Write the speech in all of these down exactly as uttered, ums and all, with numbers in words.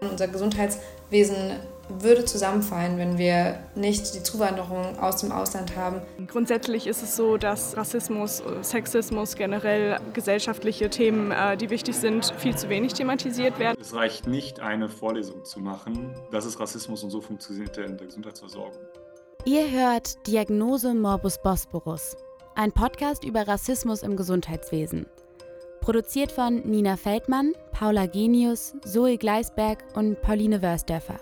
Unser Gesundheitswesen würde zusammenfallen, wenn wir nicht die Zuwanderung aus dem Ausland haben. Grundsätzlich ist es so, dass Rassismus, Sexismus, generell gesellschaftliche Themen, die wichtig sind, viel zu wenig thematisiert werden. Es reicht nicht, eine Vorlesung zu machen. Das ist Rassismus und so funktioniert er in der Gesundheitsversorgung. Ihr hört Diagnose Morbus Bosporus, ein Podcast über Rassismus im Gesundheitswesen. Produziert von Nina Feldmann, Paula Genius, Zoe Gleisberg und Pauline Wörsdörfer.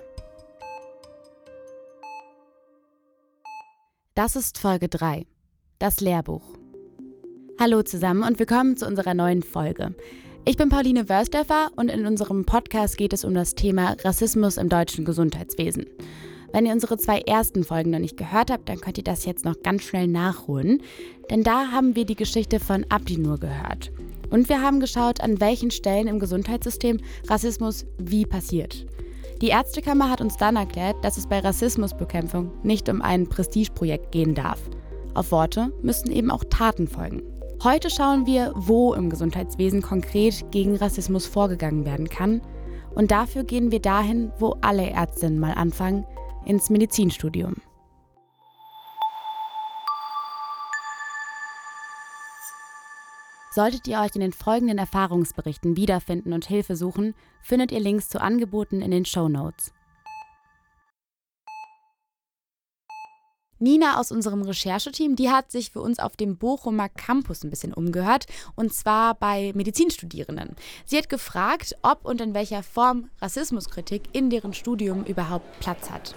Das ist Folge drei, das Lehrbuch. Hallo zusammen und willkommen zu unserer neuen Folge. Ich bin Pauline Wörsdörfer und in unserem Podcast geht es um das Thema Rassismus im deutschen Gesundheitswesen. Wenn ihr unsere zwei ersten Folgen noch nicht gehört habt, dann könnt ihr das jetzt noch ganz schnell nachholen, denn da haben wir die Geschichte von Abdinur gehört. Und wir haben geschaut, an welchen Stellen im Gesundheitssystem Rassismus wie passiert. Die Ärztekammer hat uns dann erklärt, dass es bei Rassismusbekämpfung nicht um ein Prestigeprojekt gehen darf. Auf Worte müssen eben auch Taten folgen. Heute schauen wir, wo im Gesundheitswesen konkret gegen Rassismus vorgegangen werden kann. Und dafür gehen wir dahin, wo alle Ärztinnen mal anfangen, ins Medizinstudium. Solltet ihr euch in den folgenden Erfahrungsberichten wiederfinden und Hilfe suchen, findet ihr Links zu Angeboten in den Shownotes. Nina aus unserem Rechercheteam, die hat sich für uns auf dem Bochumer Campus ein bisschen umgehört, und zwar bei Medizinstudierenden. Sie hat gefragt, ob und in welcher Form Rassismuskritik in deren Studium überhaupt Platz hat.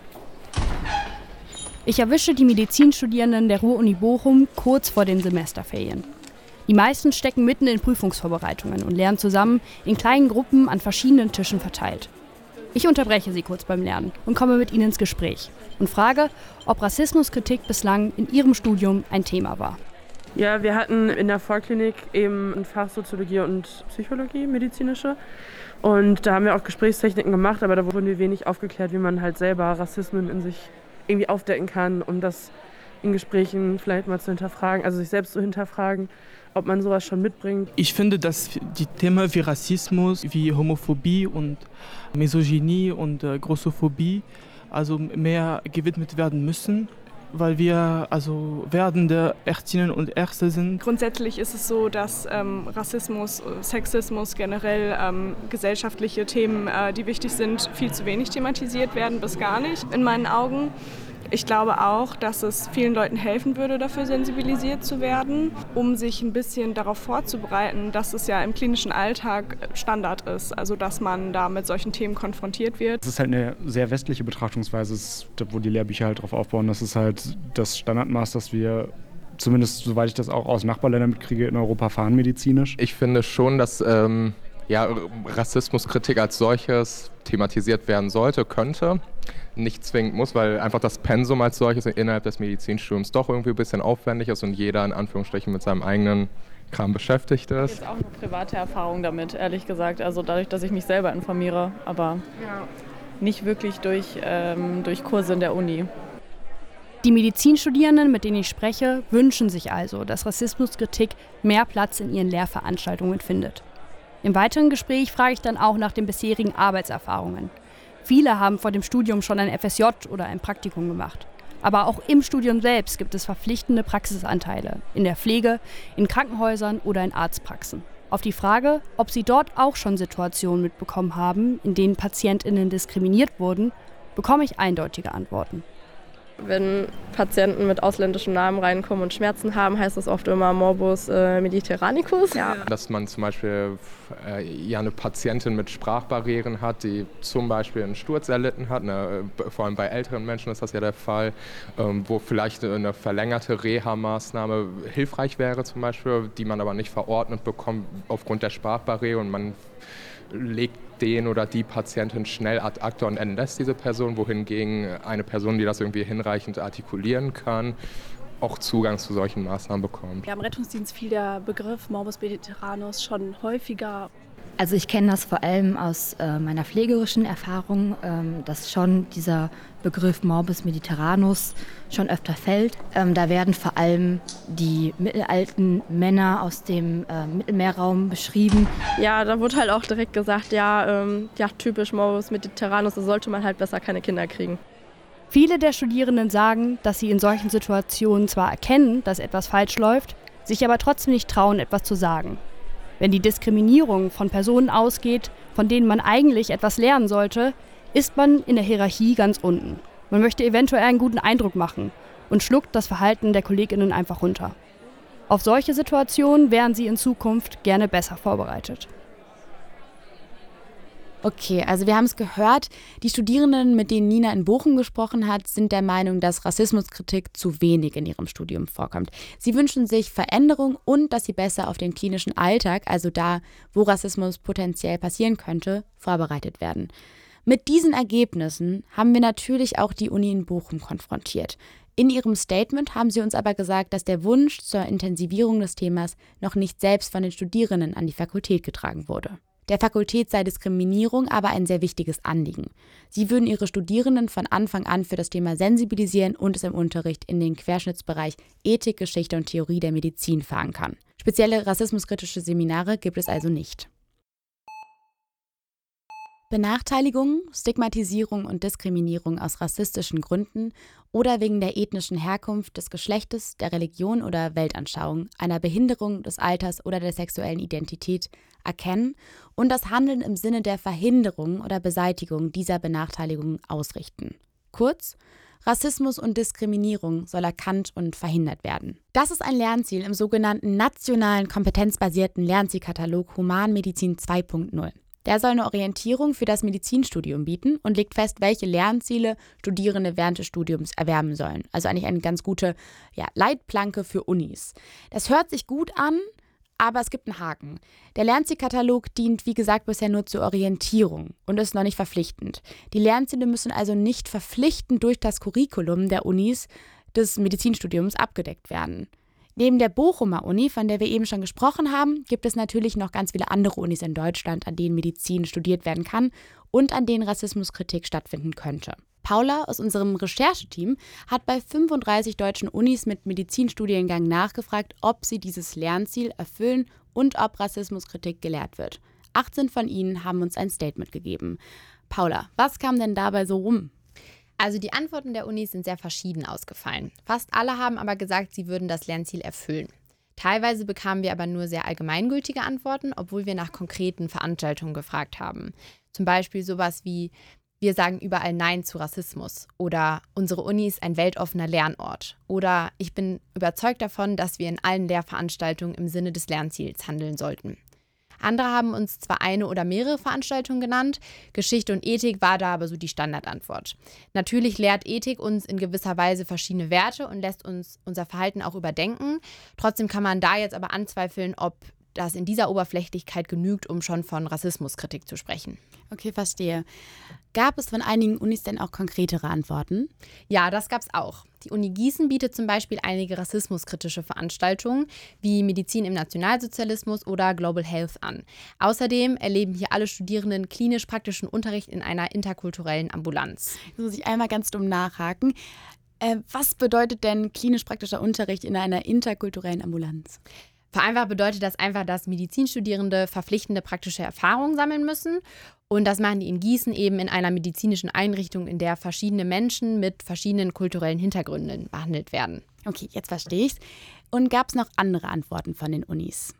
Ich erwische die Medizinstudierenden der Ruhr-Uni Bochum kurz vor den Semesterferien. Die meisten stecken mitten in Prüfungsvorbereitungen und lernen zusammen in kleinen Gruppen an verschiedenen Tischen verteilt. Ich unterbreche sie kurz beim Lernen und komme mit ihnen ins Gespräch und frage, ob Rassismuskritik bislang in ihrem Studium ein Thema war. Ja, wir hatten in der Vollklinik eben ein Fach Soziologie und Psychologie, medizinische. Und da haben wir auch Gesprächstechniken gemacht, aber da wurden wir wenig aufgeklärt, wie man halt selber Rassismen in sich irgendwie aufdecken kann, um das in Gesprächen vielleicht mal zu hinterfragen, also sich selbst zu hinterfragen, ob man sowas schon mitbringt. Ich finde, dass die Themen wie Rassismus, wie Homophobie und Misogynie und äh, Grossophobie also mehr gewidmet werden müssen, weil wir also werdende Ärztinnen und Ärzte sind. Grundsätzlich ist es so, dass ähm, Rassismus, Sexismus, generell ähm, gesellschaftliche Themen, äh, die wichtig sind, viel zu wenig thematisiert werden, bis gar nicht, in meinen Augen. Ich glaube auch, dass es vielen Leuten helfen würde, dafür sensibilisiert zu werden, um sich ein bisschen darauf vorzubereiten, dass es ja im klinischen Alltag Standard ist, also dass man da mit solchen Themen konfrontiert wird. Das ist halt eine sehr westliche Betrachtungsweise, wo die Lehrbücher halt drauf aufbauen. Das ist halt das Standardmaß, das wir, zumindest soweit ich das auch aus Nachbarländern mitkriege, in Europa fahren medizinisch. Ich finde schon, dass ähm, ja, Rassismuskritik als solches thematisiert werden sollte, könnte. Nicht zwingend muss, weil einfach das Pensum als solches innerhalb des Medizinstudiums doch irgendwie ein bisschen aufwendig ist und jeder in Anführungsstrichen mit seinem eigenen Kram beschäftigt ist. Ich habe auch eine private Erfahrung damit, ehrlich gesagt. Also dadurch, dass ich mich selber informiere, aber ja. nicht wirklich durch, ähm, durch Kurse in der Uni. Die Medizinstudierenden, mit denen ich spreche, wünschen sich also, dass Rassismuskritik mehr Platz in ihren Lehrveranstaltungen findet. Im weiteren Gespräch frage ich dann auch nach den bisherigen Arbeitserfahrungen. Viele haben vor dem Studium schon ein F S J oder ein Praktikum gemacht. Aber auch im Studium selbst gibt es verpflichtende Praxisanteile, in der Pflege, in Krankenhäusern oder in Arztpraxen. Auf die Frage, ob sie dort auch schon Situationen mitbekommen haben, in denen PatientInnen diskriminiert wurden, bekomme ich eindeutige Antworten. Wenn Patienten mit ausländischen Namen reinkommen und Schmerzen haben, heißt das oft immer Morbus äh, mediterranicus. Ja. Dass man zum Beispiel äh, ja eine Patientin mit Sprachbarrieren hat, die zum Beispiel einen Sturz erlitten hat, ne, vor allem bei älteren Menschen ist das ja der Fall, ähm, wo vielleicht eine verlängerte Reha-Maßnahme hilfreich wäre zum Beispiel, die man aber nicht verordnet bekommt aufgrund der Sprachbarriere und man legt den oder die Patientin schnell ad acta und entlässt diese Person, wohingegen eine Person, die das irgendwie hinreichend artikulieren kann, auch Zugang zu solchen Maßnahmen bekommt. Ja, im Rettungsdienst fiel der Begriff Morbus mediterranus schon häufiger Also ich kenne das vor allem aus äh, meiner pflegerischen Erfahrung, ähm, dass schon dieser Begriff Morbus Mediterranus schon öfter fällt. Ähm, da werden vor allem die mittelalten Männer aus dem äh, Mittelmeerraum beschrieben. Ja, da wurde halt auch direkt gesagt, ja, ähm, ja typisch Morbus Mediterranus, da sollte man halt besser keine Kinder kriegen. Viele der Studierenden sagen, dass sie in solchen Situationen zwar erkennen, dass etwas falsch läuft, sich aber trotzdem nicht trauen, etwas zu sagen. Wenn die Diskriminierung von Personen ausgeht, von denen man eigentlich etwas lernen sollte, ist man in der Hierarchie ganz unten. Man möchte eventuell einen guten Eindruck machen und schluckt das Verhalten der KollegInnen einfach runter. Auf solche Situationen wären sie in Zukunft gerne besser vorbereitet. Okay, also wir haben es gehört, die Studierenden, mit denen Nina in Bochum gesprochen hat, sind der Meinung, dass Rassismuskritik zu wenig in ihrem Studium vorkommt. Sie wünschen sich Veränderung und dass sie besser auf den klinischen Alltag, also da, wo Rassismus potenziell passieren könnte, vorbereitet werden. Mit diesen Ergebnissen haben wir natürlich auch die Uni in Bochum konfrontiert. In ihrem Statement haben sie uns aber gesagt, dass der Wunsch zur Intensivierung des Themas noch nicht selbst von den Studierenden an die Fakultät getragen wurde. Der Fakultät sei Diskriminierung aber ein sehr wichtiges Anliegen. Sie würden ihre Studierenden von Anfang an für das Thema sensibilisieren und es im Unterricht in den Querschnittsbereich Ethik, Geschichte und Theorie der Medizin verankern. Spezielle rassismuskritische Seminare gibt es also nicht. Benachteiligung, Stigmatisierung und Diskriminierung aus rassistischen Gründen oder wegen der ethnischen Herkunft, des Geschlechtes, der Religion oder Weltanschauung, einer Behinderung, des Alters oder der sexuellen Identität erkennen und das Handeln im Sinne der Verhinderung oder Beseitigung dieser Benachteiligung ausrichten. Kurz, Rassismus und Diskriminierung soll erkannt und verhindert werden. Das ist ein Lernziel im sogenannten nationalen kompetenzbasierten Lernzielkatalog Humanmedizin zwei Punkt null. Der soll eine Orientierung für das Medizinstudium bieten und legt fest, welche Lernziele Studierende während des Studiums erwerben sollen. Also eigentlich eine ganz gute ja, Leitplanke für Unis. Das hört sich gut an, aber es gibt einen Haken. Der Lernzielkatalog dient, wie gesagt, bisher nur zur Orientierung und ist noch nicht verpflichtend. Die Lernziele müssen also nicht verpflichtend durch das Curriculum der Unis des Medizinstudiums abgedeckt werden. Neben der Bochumer Uni, von der wir eben schon gesprochen haben, gibt es natürlich noch ganz viele andere Unis in Deutschland, an denen Medizin studiert werden kann und an denen Rassismuskritik stattfinden könnte. Paula aus unserem Rechercheteam hat bei fünfunddreißig deutschen Unis mit Medizinstudiengang nachgefragt, ob sie dieses Lernziel erfüllen und ob Rassismuskritik gelehrt wird. achtzehn von ihnen haben uns ein Statement gegeben. Paula, was kam denn dabei so rum? Also die Antworten der Unis sind sehr verschieden ausgefallen. Fast alle haben aber gesagt, sie würden das Lernziel erfüllen. Teilweise bekamen wir aber nur sehr allgemeingültige Antworten, obwohl wir nach konkreten Veranstaltungen gefragt haben. Zum Beispiel sowas wie: Wir sagen überall Nein zu Rassismus oder unsere Uni ist ein weltoffener Lernort oder ich bin überzeugt davon, dass wir in allen Lehrveranstaltungen im Sinne des Lernziels handeln sollten. Andere haben uns zwar eine oder mehrere Veranstaltungen genannt, Geschichte und Ethik war da aber so die Standardantwort. Natürlich lehrt Ethik uns in gewisser Weise verschiedene Werte und lässt uns unser Verhalten auch überdenken. Trotzdem kann man da jetzt aber anzweifeln, ob das in dieser Oberflächlichkeit genügt, um schon von Rassismuskritik zu sprechen. Okay, verstehe. Gab es von einigen Unis denn auch konkretere Antworten? Ja, das gab es auch. Die Uni Gießen bietet zum Beispiel einige rassismuskritische Veranstaltungen wie Medizin im Nationalsozialismus oder Global Health an. Außerdem erleben hier alle Studierenden klinisch-praktischen Unterricht in einer interkulturellen Ambulanz. Jetzt muss ich einmal ganz dumm nachhaken. Äh, was bedeutet denn klinisch-praktischer Unterricht in einer interkulturellen Ambulanz? Vereinfacht bedeutet das einfach, dass Medizinstudierende verpflichtende praktische Erfahrungen sammeln müssen. Und das machen die in Gießen eben in einer medizinischen Einrichtung, in der verschiedene Menschen mit verschiedenen kulturellen Hintergründen behandelt werden. Okay, jetzt verstehe ich's. Und gab es noch andere Antworten von den Unis?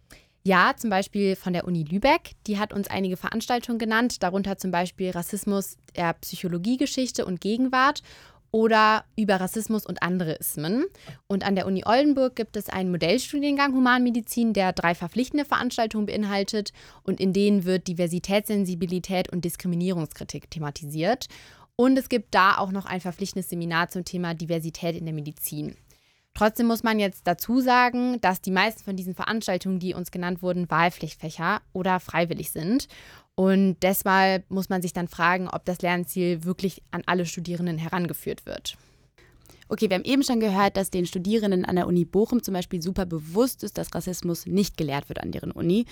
Ja, zum Beispiel von der Uni Lübeck. Die hat uns einige Veranstaltungen genannt, darunter zum Beispiel Rassismus der Psychologiegeschichte und Gegenwart oder über Rassismus und andere Ismen. Und an der Uni Oldenburg gibt es einen Modellstudiengang Humanmedizin, der drei verpflichtende Veranstaltungen beinhaltet und in denen wird Diversitätssensibilität und Diskriminierungskritik thematisiert. Und es gibt da auch noch ein verpflichtendes Seminar zum Thema Diversität in der Medizin. Trotzdem muss man jetzt dazu sagen, dass die meisten von diesen Veranstaltungen, die uns genannt wurden, Wahlpflichtfächer oder freiwillig sind. Und deshalb muss man sich dann fragen, ob das Lernziel wirklich an alle Studierenden herangeführt wird. Okay, wir haben eben schon gehört, dass den Studierenden an der Uni Bochum zum Beispiel super bewusst ist, dass Rassismus nicht gelehrt wird an deren Uni.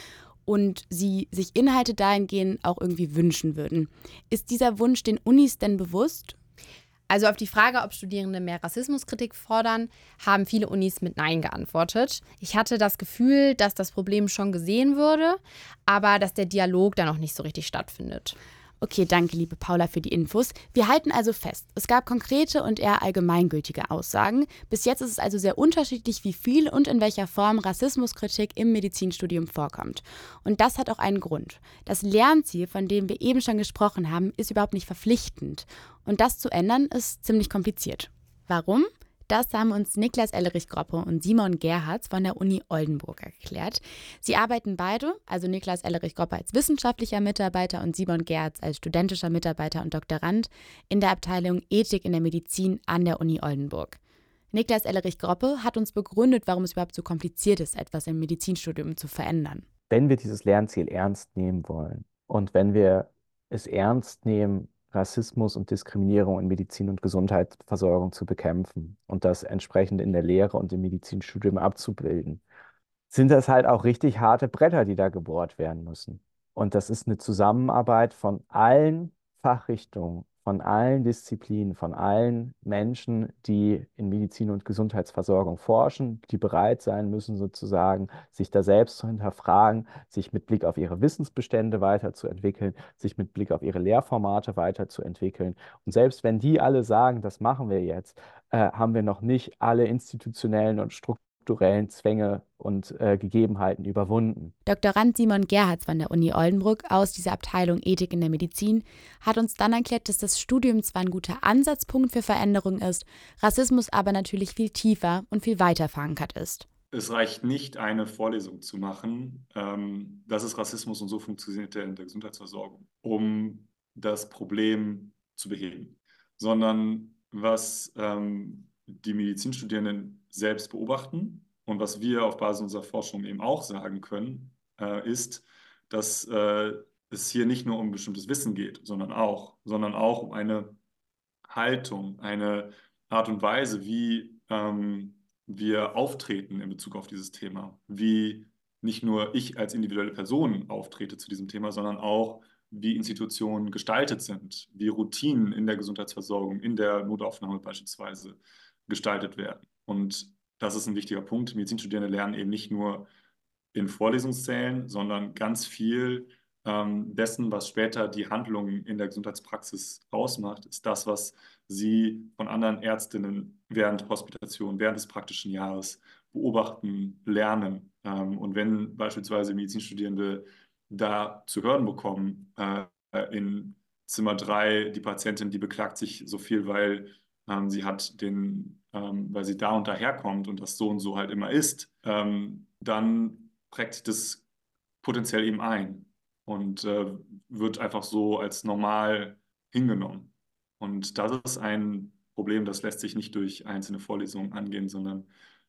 und sie sich Inhalte dahingehend auch irgendwie wünschen würden. Ist dieser Wunsch den Unis denn bewusst? Also auf die Frage, ob Studierende mehr Rassismuskritik fordern, haben viele Unis mit Nein geantwortet. Ich hatte das Gefühl, dass das Problem schon gesehen würde, aber dass der Dialog da noch nicht so richtig stattfindet. Okay, danke, liebe Paula, für die Infos. Wir halten also fest, es gab konkrete und eher allgemeingültige Aussagen. Bis jetzt ist es also sehr unterschiedlich, wie viel und in welcher Form Rassismuskritik im Medizinstudium vorkommt. Und das hat auch einen Grund. Das Lernziel, von dem wir eben schon gesprochen haben, ist überhaupt nicht verpflichtend. Und das zu ändern, ist ziemlich kompliziert. Warum? Das haben uns Niklas Ellerich-Groppe und Simon Gerhards von der Uni Oldenburg erklärt. Sie arbeiten beide, also Niklas Ellerich-Groppe als wissenschaftlicher Mitarbeiter und Simon Gerhards als studentischer Mitarbeiter und Doktorand in der Abteilung Ethik in der Medizin an der Uni Oldenburg. Niklas Ellerich-Groppe hat uns begründet, warum es überhaupt so kompliziert ist, etwas im Medizinstudium zu verändern. Wenn wir dieses Lernziel ernst nehmen wollen und wenn wir es ernst nehmen, Rassismus und Diskriminierung in Medizin und Gesundheitsversorgung zu bekämpfen und das entsprechend in der Lehre und im Medizinstudium abzubilden, sind das halt auch richtig harte Bretter, die da gebohrt werden müssen. Und das ist eine Zusammenarbeit von allen Fachrichtungen, von allen Disziplinen, von allen Menschen, die in Medizin und Gesundheitsversorgung forschen, die bereit sein müssen, sozusagen sich da selbst zu hinterfragen, sich mit Blick auf ihre Wissensbestände weiterzuentwickeln, sich mit Blick auf ihre Lehrformate weiterzuentwickeln. Und selbst wenn die alle sagen, das machen wir jetzt, äh, haben wir noch nicht alle institutionellen und strukturellen strukturellen Zwänge und äh, Gegebenheiten überwunden. Doktorand Simon Gerhards von der Uni Oldenburg aus dieser Abteilung Ethik in der Medizin hat uns dann erklärt, dass das Studium zwar ein guter Ansatzpunkt für Veränderung ist, Rassismus aber natürlich viel tiefer und viel weiter verankert ist. Es reicht nicht, eine Vorlesung zu machen, ähm, das ist Rassismus und so funktioniert er in der Gesundheitsversorgung, um das Problem zu beheben, sondern was ähm, die Medizinstudierenden selbst beobachten und was wir auf Basis unserer Forschung eben auch sagen können, äh, ist, dass äh, es hier nicht nur um bestimmtes Wissen geht, sondern auch, sondern auch um eine Haltung, eine Art und Weise, wie ähm, wir auftreten in Bezug auf dieses Thema, wie nicht nur ich als individuelle Person auftrete zu diesem Thema, sondern auch, wie Institutionen gestaltet sind, wie Routinen in der Gesundheitsversorgung, in der Notaufnahme beispielsweise gestaltet werden. Und das ist ein wichtiger Punkt. Medizinstudierende lernen eben nicht nur in Vorlesungssälen, sondern ganz viel ähm, dessen, was später die Handlungen in der Gesundheitspraxis ausmacht, ist das, was sie von anderen Ärztinnen während Hospitation, während des praktischen Jahres beobachten, lernen. Ähm, und wenn beispielsweise Medizinstudierende da zu hören bekommen, äh, in Zimmer drei, die Patientin, die beklagt sich so viel, weil ähm, sie hat den, ähm, weil sie da und daher kommt und das so und so halt immer ist, ähm, dann prägt sich das potenziell eben ein und äh, wird einfach so als normal hingenommen. Und das ist ein Problem, das lässt sich nicht durch einzelne Vorlesungen angehen, sondern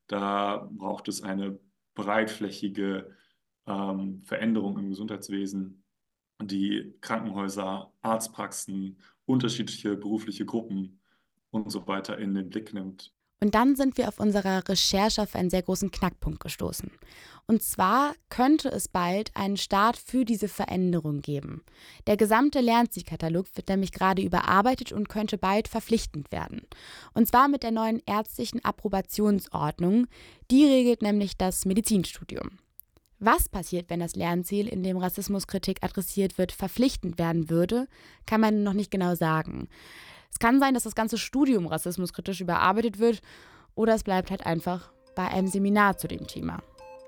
da braucht es eine breitflächige ähm, Veränderung im Gesundheitswesen, die Krankenhäuser, Arztpraxen, unterschiedliche berufliche Gruppen und so weiter in den Blick nimmt. Und dann sind wir auf unserer Recherche auf einen sehr großen Knackpunkt gestoßen. Und zwar könnte es bald einen Start für diese Veränderung geben. Der gesamte Lernzielkatalog wird nämlich gerade überarbeitet und könnte bald verpflichtend werden. Und zwar mit der neuen ärztlichen Approbationsordnung. Die regelt nämlich das Medizinstudium. Was passiert, wenn das Lernziel, in dem Rassismuskritik adressiert wird, verpflichtend werden würde, kann man noch nicht genau sagen. Es kann sein, dass das ganze Studium rassismuskritisch überarbeitet wird oder es bleibt halt einfach bei einem Seminar zu dem Thema.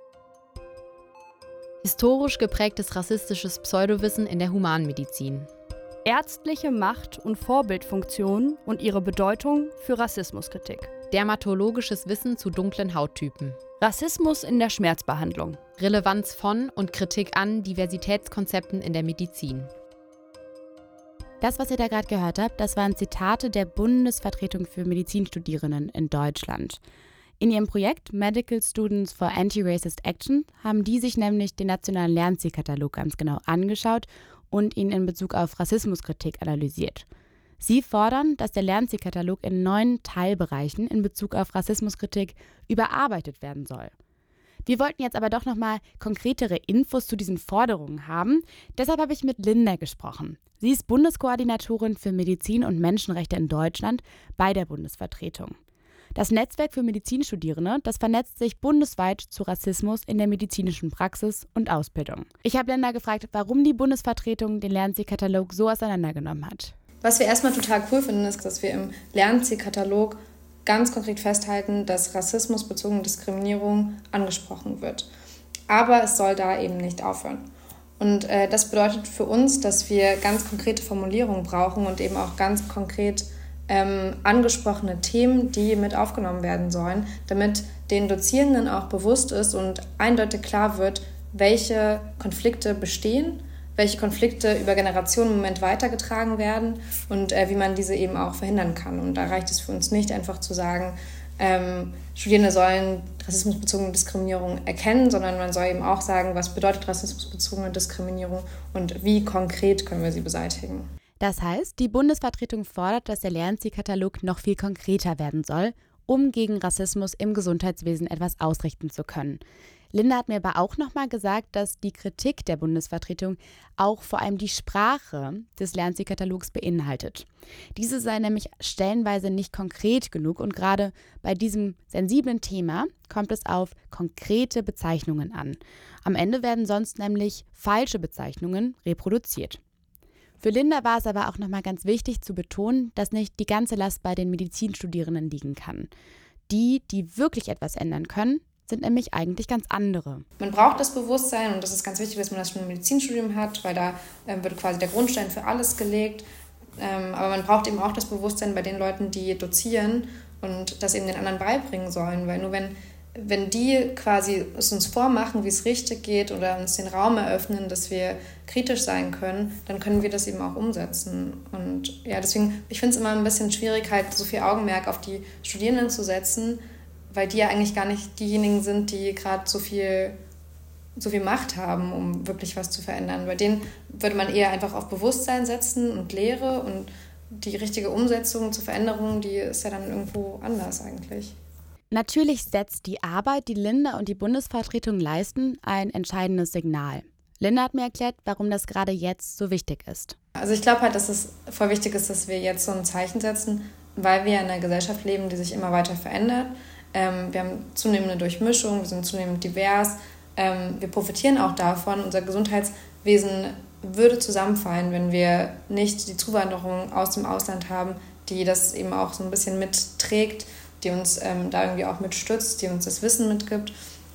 Historisch geprägtes rassistisches Pseudowissen in der Humanmedizin. Ärztliche Macht- und Vorbildfunktion und ihre Bedeutung für Rassismuskritik. Dermatologisches Wissen zu dunklen Hauttypen. Rassismus in der Schmerzbehandlung. Relevanz von und Kritik an Diversitätskonzepten in der Medizin. Das, was ihr da gerade gehört habt, das waren Zitate der Bundesvertretung für Medizinstudierenden in Deutschland. In ihrem Projekt Medical Students for Anti-Racist Action haben die sich nämlich den nationalen Lernzielkatalog ganz genau angeschaut und ihn in Bezug auf Rassismuskritik analysiert. Sie fordern, dass der Lernzielkatalog in neun Teilbereichen in Bezug auf Rassismuskritik überarbeitet werden soll. Wir wollten jetzt aber doch nochmal konkretere Infos zu diesen Forderungen haben. Deshalb habe ich mit Linda gesprochen. Sie ist Bundeskoordinatorin für Medizin und Menschenrechte in Deutschland bei der Bundesvertretung. Das Netzwerk für Medizinstudierende, das vernetzt sich bundesweit zu Rassismus in der medizinischen Praxis und Ausbildung. Ich habe Linda gefragt, warum die Bundesvertretung den Lernzielkatalog so auseinandergenommen hat. Was wir erstmal total cool finden, ist, dass wir im Lernzielkatalog ganz konkret festhalten, dass rassismusbezogene Diskriminierung angesprochen wird. Aber es soll da eben nicht aufhören. Und äh, das bedeutet für uns, dass wir ganz konkrete Formulierungen brauchen und eben auch ganz konkret ähm, angesprochene Themen, die mit aufgenommen werden sollen, damit den Dozierenden auch bewusst ist und eindeutig klar wird, welche Konflikte bestehen, welche Konflikte über Generationen im Moment weitergetragen werden und äh, wie man diese eben auch verhindern kann. Und da reicht es für uns nicht, einfach zu sagen, ähm, Studierende sollen rassismusbezogene Diskriminierung erkennen, sondern man soll eben auch sagen, was bedeutet rassismusbezogene Diskriminierung und wie konkret können wir sie beseitigen. Das heißt, die Bundesvertretung fordert, dass der Lernzielkatalog noch viel konkreter werden soll, um gegen Rassismus im Gesundheitswesen etwas ausrichten zu können. Linda hat mir aber auch nochmal gesagt, dass die Kritik der Bundesvertretung auch vor allem die Sprache des Lernzielkatalogs beinhaltet. Diese sei nämlich stellenweise nicht konkret genug und gerade bei diesem sensiblen Thema kommt es auf konkrete Bezeichnungen an. Am Ende werden sonst nämlich falsche Bezeichnungen reproduziert. Für Linda war es aber auch nochmal ganz wichtig zu betonen, dass nicht die ganze Last bei den Medizinstudierenden liegen kann. Die, die wirklich etwas ändern können, sind nämlich eigentlich ganz andere. Man braucht das Bewusstsein und das ist ganz wichtig, dass man das schon im Medizinstudium hat, weil da äh, wird quasi der Grundstein für alles gelegt. Ähm, aber man braucht eben auch das Bewusstsein bei den Leuten, die dozieren und das eben den anderen beibringen sollen, weil nur wenn, wenn die quasi es uns vormachen, wie es richtig geht oder uns den Raum eröffnen, dass wir kritisch sein können, dann können wir das eben auch umsetzen. Und ja, deswegen, ich finde es immer ein bisschen schwierig, halt so viel Augenmerk auf die Studierenden zu setzen, weil die ja eigentlich gar nicht diejenigen sind, die gerade so viel, so viel Macht haben, um wirklich was zu verändern. Bei denen würde man eher einfach auf Bewusstsein setzen und Lehre und die richtige Umsetzung zur Veränderung, die ist ja dann irgendwo anders eigentlich. Natürlich setzt die Arbeit, die Linda und die Bundesvertretung leisten, ein entscheidendes Signal. Linda hat mir erklärt, warum das gerade jetzt so wichtig ist. Also ich glaube halt, dass es voll wichtig ist, dass wir jetzt so ein Zeichen setzen, weil wir in einer Gesellschaft leben, die sich immer weiter verändert. Ähm, wir haben zunehmende Durchmischung, wir sind zunehmend divers. Ähm, wir profitieren auch davon. Unser Gesundheitswesen würde zusammenfallen, wenn wir nicht die Zuwanderung aus dem Ausland haben, die das eben auch so ein bisschen mitträgt, die uns ähm, da irgendwie auch mitstützt, die uns das Wissen mitgibt.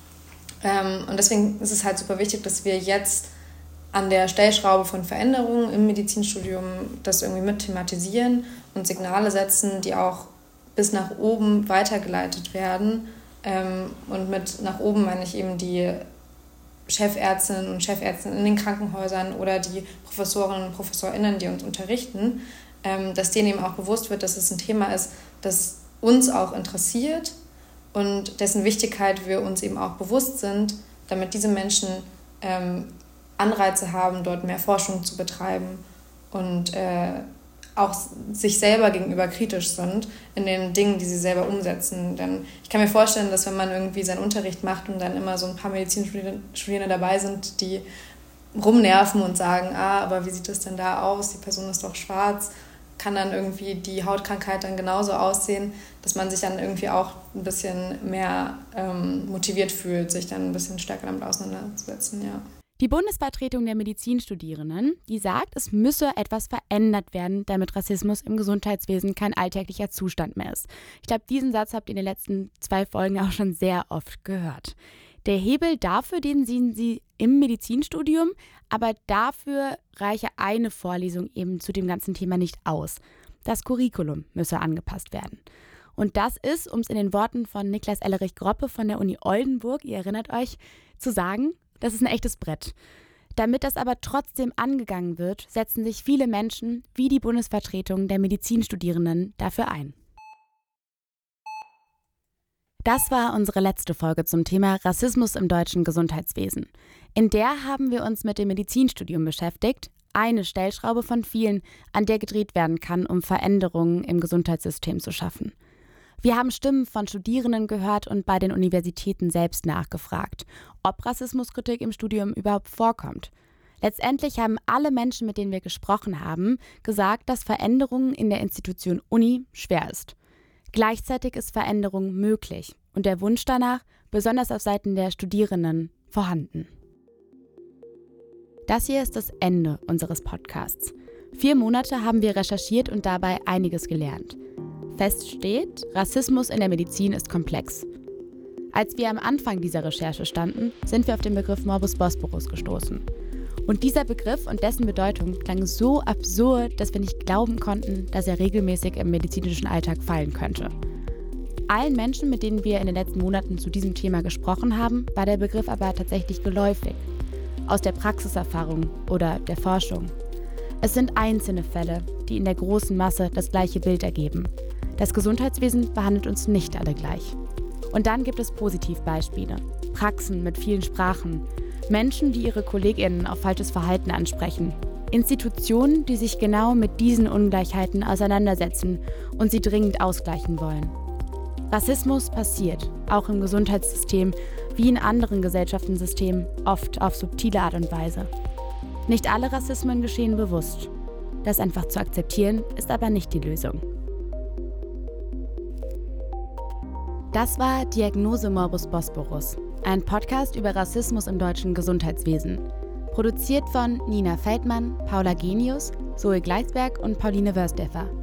Ähm, und deswegen ist es halt super wichtig, dass wir jetzt an der Stellschraube von Veränderungen im Medizinstudium das irgendwie mit thematisieren und Signale setzen, die auch bis nach oben weitergeleitet werden. Ähm, und mit nach oben meine ich eben die Chefärztinnen und Chefärztinnen in den Krankenhäusern oder die Professorinnen und ProfessorInnen, die uns unterrichten, ähm, dass denen eben auch bewusst wird, dass es ein Thema ist, das uns auch interessiert und dessen Wichtigkeit wir uns eben auch bewusst sind, damit diese Menschen ähm, Anreize haben, dort mehr Forschung zu betreiben und äh, auch sich selber gegenüber kritisch sind in den Dingen, die sie selber umsetzen. Denn ich kann mir vorstellen, dass wenn man irgendwie seinen Unterricht macht und dann immer so ein paar Medizinstudierende dabei sind, die rumnerven und sagen, ah, aber wie sieht das denn da aus? Die Person ist doch schwarz. Kann dann irgendwie die Hautkrankheit dann genauso aussehen, dass man sich dann irgendwie auch ein bisschen mehr ähm, motiviert fühlt, sich dann ein bisschen stärker damit auseinanderzusetzen, ja. Die Bundesvertretung der Medizinstudierenden, die sagt, es müsse etwas verändert werden, damit Rassismus im Gesundheitswesen kein alltäglicher Zustand mehr ist. Ich glaube, diesen Satz habt ihr in den letzten zwei Folgen auch schon sehr oft gehört. Der Hebel dafür, den sehen Sie im Medizinstudium, aber dafür reiche eine Vorlesung eben zu dem ganzen Thema nicht aus. Das Curriculum müsse angepasst werden. Und das ist, um es in den Worten von Niklas Ellerich-Groppe von der Uni Oldenburg, ihr erinnert euch, zu sagen, das ist ein echtes Brett. Damit das aber trotzdem angegangen wird, setzen sich viele Menschen, wie die Bundesvertretung der Medizinstudierenden, dafür ein. Das war unsere letzte Folge zum Thema Rassismus im deutschen Gesundheitswesen. In der haben wir uns mit dem Medizinstudium beschäftigt, eine Stellschraube von vielen, an der gedreht werden kann, um Veränderungen im Gesundheitssystem zu schaffen. Wir haben Stimmen von Studierenden gehört und bei den Universitäten selbst nachgefragt, ob Rassismuskritik im Studium überhaupt vorkommt. Letztendlich haben alle Menschen, mit denen wir gesprochen haben, gesagt, dass Veränderungen in der Institution Uni schwer ist. Gleichzeitig ist Veränderung möglich und der Wunsch danach, besonders auf Seiten der Studierenden, vorhanden. Das hier ist das Ende unseres Podcasts. Vier Monate haben wir recherchiert und dabei einiges gelernt. Fest steht, Rassismus in der Medizin ist komplex. Als wir am Anfang dieser Recherche standen, sind wir auf den Begriff Morbus Bosporus gestoßen. Und dieser Begriff und dessen Bedeutung klang so absurd, dass wir nicht glauben konnten, dass er regelmäßig im medizinischen Alltag fallen könnte. Allen Menschen, mit denen wir in den letzten Monaten zu diesem Thema gesprochen haben, war der Begriff aber tatsächlich geläufig. Aus der Praxiserfahrung oder der Forschung. Es sind einzelne Fälle, die in der großen Masse das gleiche Bild ergeben. Das Gesundheitswesen behandelt uns nicht alle gleich. Und dann gibt es Positivbeispiele, Praxen mit vielen Sprachen, Menschen, die ihre KollegInnen auf falsches Verhalten ansprechen, Institutionen, die sich genau mit diesen Ungleichheiten auseinandersetzen und sie dringend ausgleichen wollen. Rassismus passiert, auch im Gesundheitssystem, wie in anderen Gesellschaftssystemen, oft auf subtile Art und Weise. Nicht alle Rassismen geschehen bewusst. Das einfach zu akzeptieren, ist aber nicht die Lösung. Das war Diagnose Morbus Bosporus, ein Podcast über Rassismus im deutschen Gesundheitswesen. Produziert von Nina Feldmann, Paula Genius, Zoe Gleisberg und Pauline Wörsdäffer.